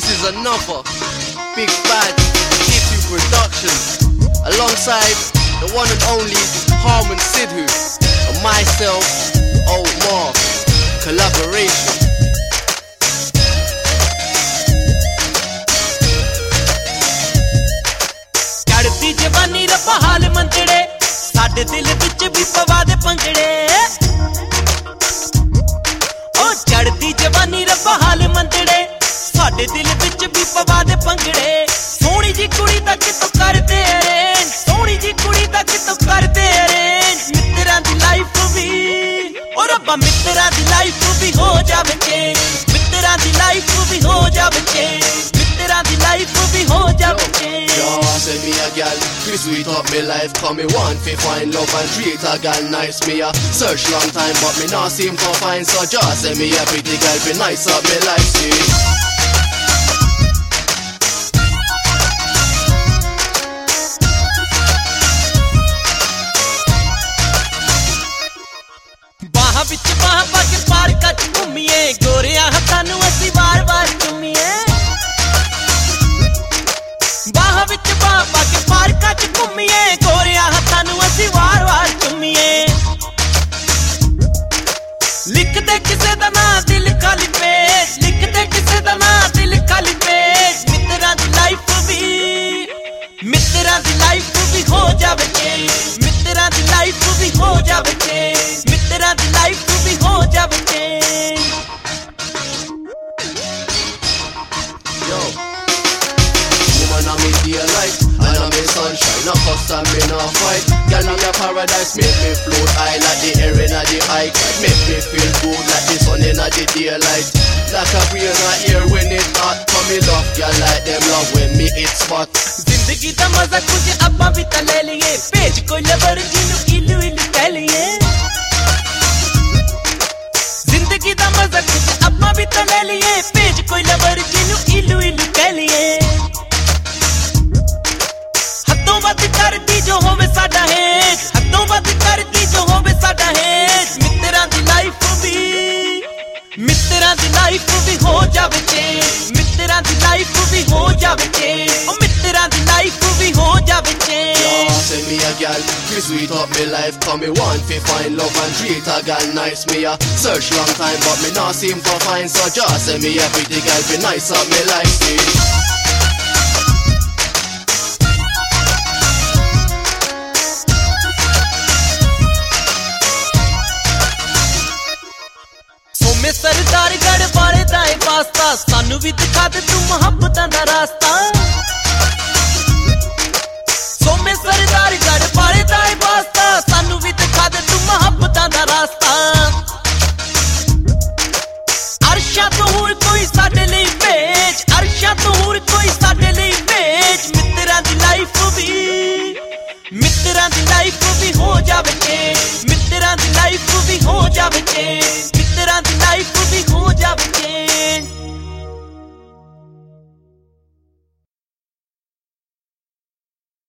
This is another big bad G2 production, alongside the one and only Harman Sidhu and myself, Omar. Collaboration. चढ़ती जवानी रब्बा हाल मंदड़े साडे दिल विच भी पवा दे पंगड़े ओ चढ़ती जवानी रब्बा हाल मंदड़े साडे दिल विच भी पवा दे पंगड़े सोहनी जी कुड़ी दा कितों करदे अरेंज सोहनी जी कुड़ी दा कितों करदे अरेंज मित्तरां दी लाइफ भी ओ रब्बा मित्तरां दी लाइफ भी हो जावे चेंज मित्तरां दी लाइफ भी हो जावे चेंज मित्तरां दी लाइफ भी हो जावे change Send me a gal, fi sweet up me life. Come me want fi find love and treat a gal nice. Me a search long time but me not seem to find. So just send me a pretty gal fi nice up me life. See. बाह विच बाह पाके पार कच घूमिए गोरिया हत्थां नूं असीं वार वार चुमीए बाह विच बाह पाके पार कच घूमिए गोरिया हत्थां नूं असीं वार वार चुमीए लिख दे किसे दा नां दिल खाली पेज लिख दे किसे दा नां दिल खाली पेज मित्तरां दी लाइफ भी हो जावे चेंज मित्तरां दी लाइफ भी हो जावे चेंज मित्तरां दी लाइफ भी हो जावे change Yo, woman I'm in daylight and I'm in sunshine. No cuss and me no fight. Girl in your paradise make me float high like the air inna the high tide. Make me feel good like the sun inna the daylight. Like a breeze in air when it hot. Come me love girl like them love when me hit spot. जिंदगी दा मजा कुछ आपां भी तां ले लईए भेज कोई लवर जिन्नू इलू इलू कह लईए जिंदगी दा मजा कुछ आपां भी तां ले लईए भेज कोई लवर जिन्नू इलू इलू कह लईए हद्दों वध करदी जो होवे साडा हेज हद्दों वध करदी जो होवे साडा हेज मित्तरां दी लाइफ भी हो जावे चेंज मित्तरां दी लाइफ भी हो जावे चेंज ओ मित्तरां दी लाइफ भी हो जावे change Send me a gal, fi sweet up me life. Come me want fi find love and treat a gal nice. Me a search long time but me not seem to find. So just send me a pretty gal fi nice up me life. See. सोमे सरदार गढ़ बारे दाए वास्ता सानू भी दिखा दे तू मुहब्बतां दा रास्ता सोमे सरदार गढ़ बारे दाए वास्ता सानू भी दिखा दे तू मुहब्बतां दा रास्ता अर्शा तो होर कोई साडे लई भेज अर्शा तो होर कोई साडे लई भेज मित्तरां दी लाइफ भी हो जावे चेंज मित्तरां दी लाइफ